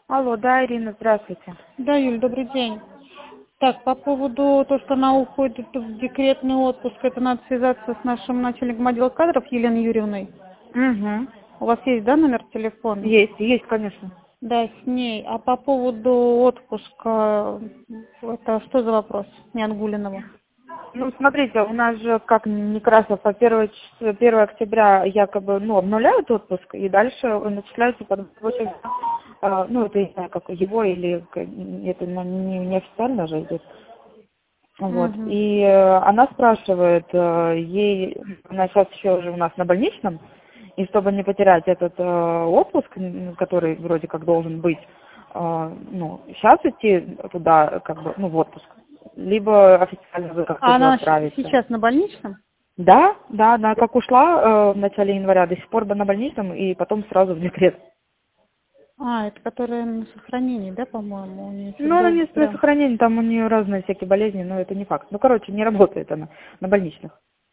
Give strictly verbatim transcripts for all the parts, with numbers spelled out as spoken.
Алло, да, Ирина, здравствуйте. Да, Юль, добрый день. Так, по поводу того, что она уходит в декретный отпуск, это надо связаться с нашим начальником отдела кадров Еленой Юрьевной. Угу. У вас есть, да, номер телефона? Есть, есть, конечно. Да, с ней. А по поводу отпуска, это что за вопрос? Не Ангулинова. Ну, смотрите, у нас же, как Некрасов, по первое октября якобы, ну, обнуляют отпуск, и дальше он начисляется под рабочим, э, ну, это, я не знаю, как его, или к- это ну, не, не официально же идет. Вот. Угу. И э, она спрашивает, э, ей, она сейчас еще уже у нас на больничном, и чтобы не потерять этот э, отпуск, м, который вроде как должен быть, э, ну, сейчас идти туда, как бы, ну, в отпуск, либо официально вы как-то А ее она щ- отправите. сейчас на больничном? Да, да, она как ушла э, в начале января, до сих пор на больничном, и потом сразу в декрет. А, это которая на сохранении, да, по-моему? У нее что-то Ну, она долго не на прям. сохранении, там у нее разные всякие болезни, но это не факт. Ну, короче, не работает она на больничных.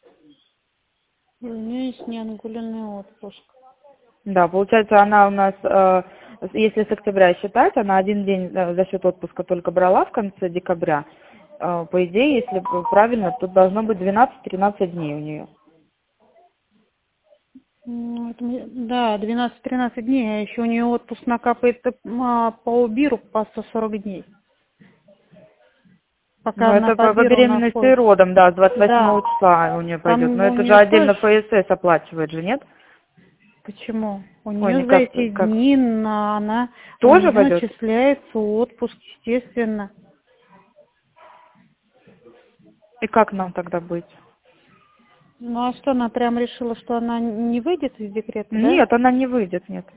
У нее есть неангулинный отпуск. Да, получается, она у нас, э, если с октября считать, она один день э, за счет отпуска только брала в конце декабря. Э, по идее, если бы правильно, то должно быть двенадцать-тринадцать дней у нее. Ну, это мне- Да, двенадцать-тринадцать дней, а еще у нее отпуск накапает а, по УБИРу по сто сорок дней, пока Ну, она это по по, по БИРу беременности и находится. родам, да, с двадцать восьмого Да, числа у нее пойдет. там Но у это же нее отдельно тоже. ФСС оплачивает же, нет? Почему? У Ой, нее за никак, эти как? дни на, она, у Тоже нее пойдет? начисляется отпуск, естественно. И как нам тогда быть? Ну а что, она прям решила, что она не выйдет из декрета, да? Нет, она не выйдет, нет.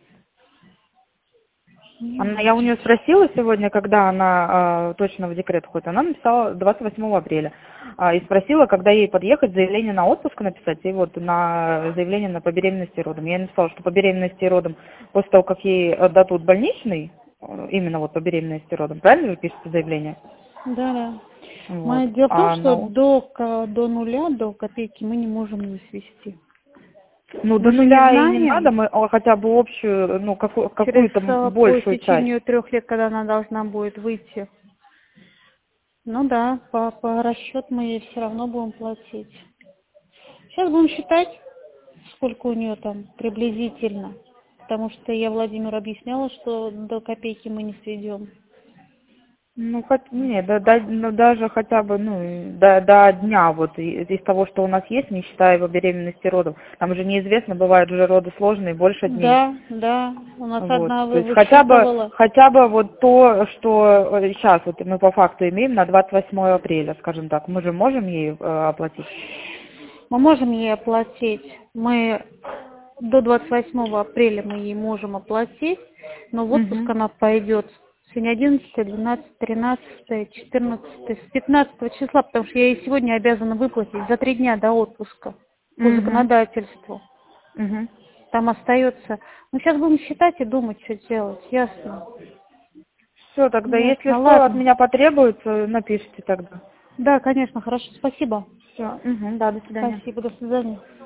Не Она, я у выйдет. нее спросила сегодня, когда она э, точно в декрет ходит. Она написала двадцать восьмого апреля. А, и спросила, когда ей подъехать, заявление на отпуск написать, и вот на заявление на по беременности и родам. Я ей написала, что по беременности и родам, после того, как ей э, дадут больничный, э, именно вот по беременности и родам, правильно вы пишете заявление? Да, да. Вот. Мы, дело в том, А что на до, ко- до нуля, до копейки мы не можем не свести. Ну, до Мы же не нуля и не надо, знаем, мы а, хотя бы общую, ну, какую, через какую-то э, по большую часть. истечению трех лет, когда она должна будет выйти. Ну да, по, по расчету мы ей все равно будем платить. Сейчас будем считать, сколько у нее там приблизительно. Потому что я Владимиру объясняла, что до копейки мы не сведем. Ну, хоть, нет, да, да, ну, даже хотя бы, ну, и до, до дня, вот, и- из того, что у нас есть, не считая его беременности и родов. Там же неизвестно, бывают же роды сложные, больше дней. Да, да, у нас Вот, одна то вы- есть хотя бы, высчитывала. хотя бы вот то, что сейчас вот мы по факту имеем на двадцать восьмое апреля, скажем так, мы же можем ей э, оплатить? Мы можем ей оплатить. Мы до двадцать восьмого апреля мы ей можем оплатить, но в отпуск Угу. она пойдет сегодня одиннадцатое, двенадцатое, тринадцатое, четырнадцатое, с пятнадцатого числа, потому что я ей сегодня обязана выплатить за три дня до отпуска по Угу. законодательству. Угу. Там остается. Ну, сейчас будем считать и думать, что делать. Ясно. Все, тогда, если Ясно, что, от ладно. меня потребуется, напишите тогда. Да, конечно, хорошо, спасибо. Все, угу, да, до свидания. Спасибо, до свидания.